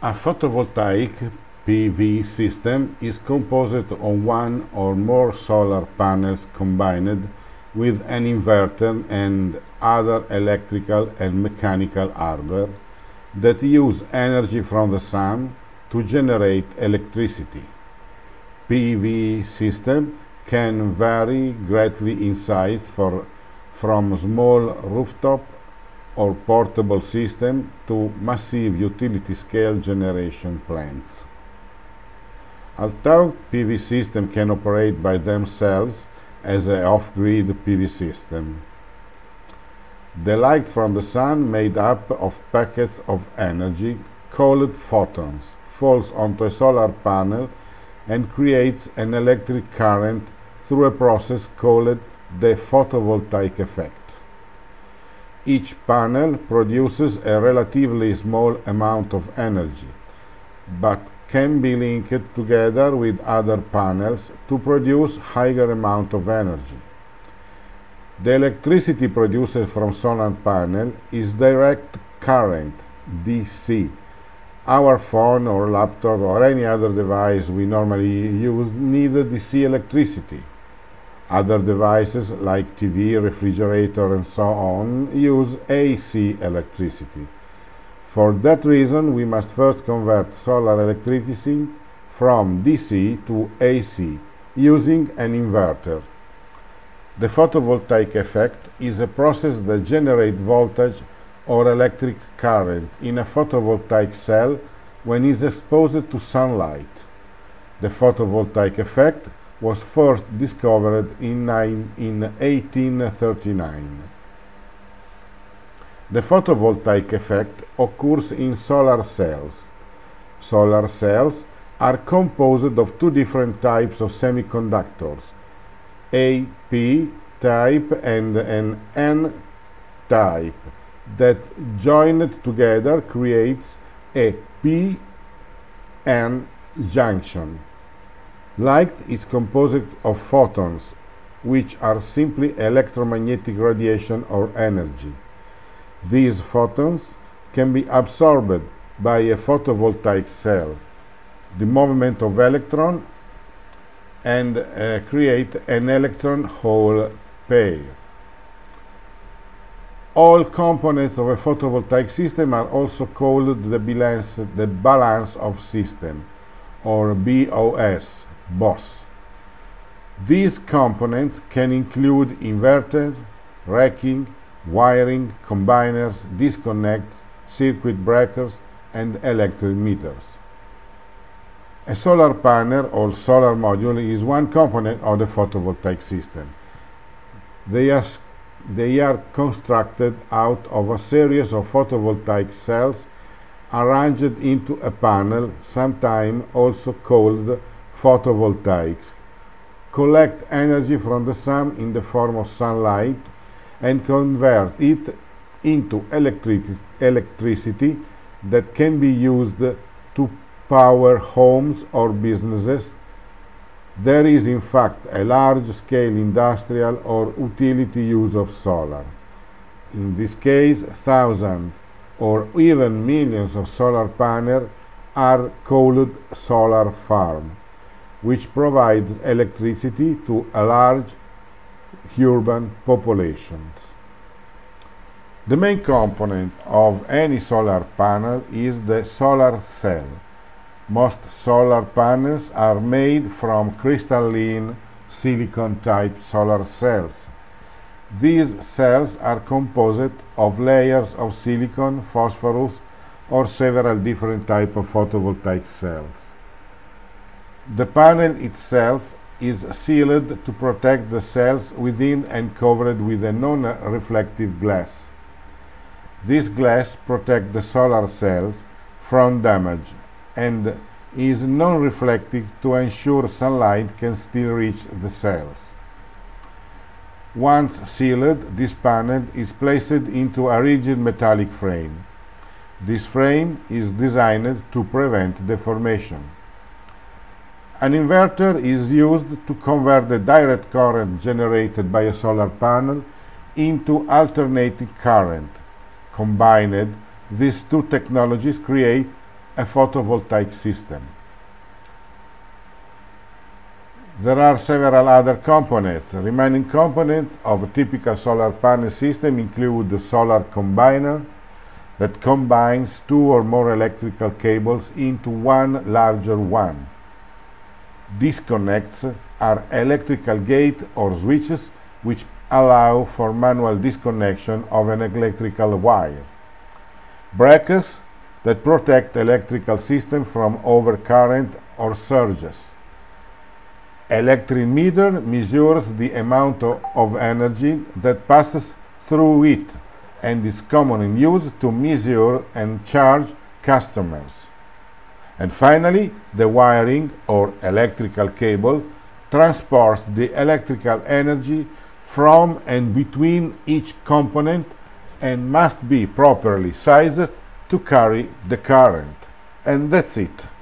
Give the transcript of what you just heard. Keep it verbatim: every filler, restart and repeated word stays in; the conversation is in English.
A photovoltaic P V system is composed of one or more solar panels combined with an inverter and other electrical and mechanical hardware that use energy from the sun to generate electricity. P V system can vary greatly in size for, from small rooftop or portable system to massive utility-scale generation plants. Although P V systems can operate by themselves as an off-grid P V system, the light from the sun, made up of packets of energy called photons, falls onto a solar panel and creates an electric current through a process called the photovoltaic effect. Each panel produces a relatively small amount of energy, but can be linked together with other panels to produce higher amount of energy. The electricity produced from solar panel is direct current, D C. Our phone or laptop or any other device we normally use need D C electricity. Other devices like T V, refrigerator and so on use A C electricity. For that reason, we must first convert solar electricity from D C to A C using an inverter. The photovoltaic effect is a process that generates voltage or electric current in a photovoltaic cell when it is exposed to sunlight. The photovoltaic effect was first discovered in, in eighteen thirty-nine. The photovoltaic effect occurs in solar cells. Solar cells are composed of two different types of semiconductors, a P-type and an N-type, that joined together creates a P N junction. Light is composed of photons, which are simply electromagnetic radiation or energy. These photons can be absorbed by a photovoltaic cell, the movement of electron, and uh, create an electron-hole pair. All components of a photovoltaic system are also called the balance, the balance of system, or B O S, B O S. These components can include inverter, racking, wiring, combiners, disconnects, circuit breakers, and electric meters. A solar panel or solar module is one component of the photovoltaic system. They are, they are constructed out of a series of photovoltaic cells arranged into a panel, sometimes also called photovoltaics, collect energy from the sun in the form of sunlight and convert it into electric- electricity that can be used to power homes or businesses. There is in fact a large-scale industrial or utility use of solar. In this case, thousands or even millions of solar panels are called solar farm, which provides electricity to a large urban populations. The main component of any solar panel is the solar cell. Most solar panels are made from crystalline silicon-type solar cells. These cells are composed of layers of silicon, phosphorus, or several different types of photovoltaic cells. The panel itself is sealed to protect the cells within and covered with a non-reflective glass. This glass protects the solar cells from damage and is non-reflective to ensure sunlight can still reach the cells. Once sealed, this panel is placed into a rigid metallic frame. This frame is designed to prevent deformation. An inverter is used to convert the direct current generated by a solar panel into alternating current. Combined, these two technologies create a photovoltaic system. There are several other components. Remaining components of a typical solar panel system include the solar combiner that combines two or more electrical cables into one larger one. Disconnects are electrical gate or switches which allow for manual disconnection of an electrical wire. Breakers that protect electrical system from overcurrent or surges. Electric meter measures the amount of energy that passes through it and is commonly used to measure and charge customers. And finally, the wiring or electrical cable transports the electrical energy from and between each component and must be properly sized to carry the current. And that's it.